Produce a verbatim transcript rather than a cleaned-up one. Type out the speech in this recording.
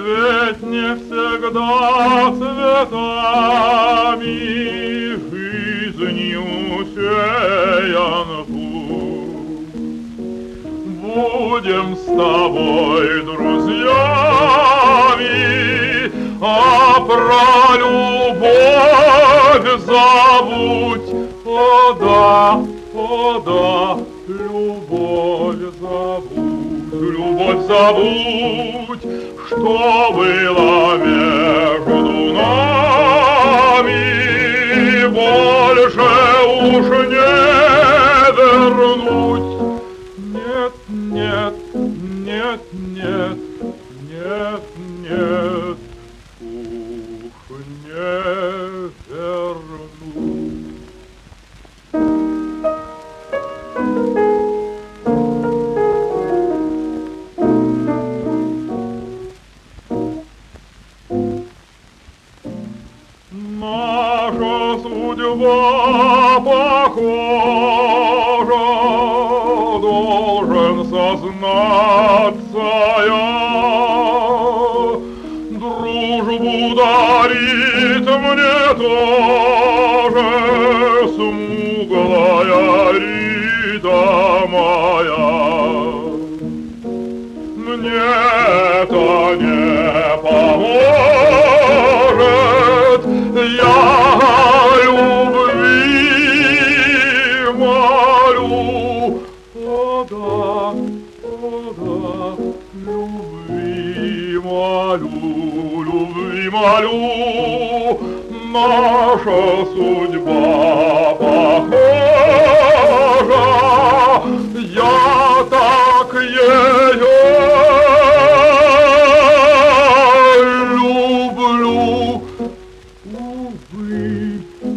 Ведь не всегда цветами жизнью сеян путь. Будем с тобой друзьями, а про любовь забудь. О да, о да, любовь забудь, любовь забудь, что было между нами, больше уж не вернуть. Нет, нет, нет, нет, нет, нет, уж не вернуть. Наша судьба похожа, должен сознаться я. Дружбу дарит мне тоже смуглая Рита моя. Мне-то не поможет, я любви молю. О да, о да, любви молю, любви молю. Наша судьба похожа, я так ее люблю. Увы,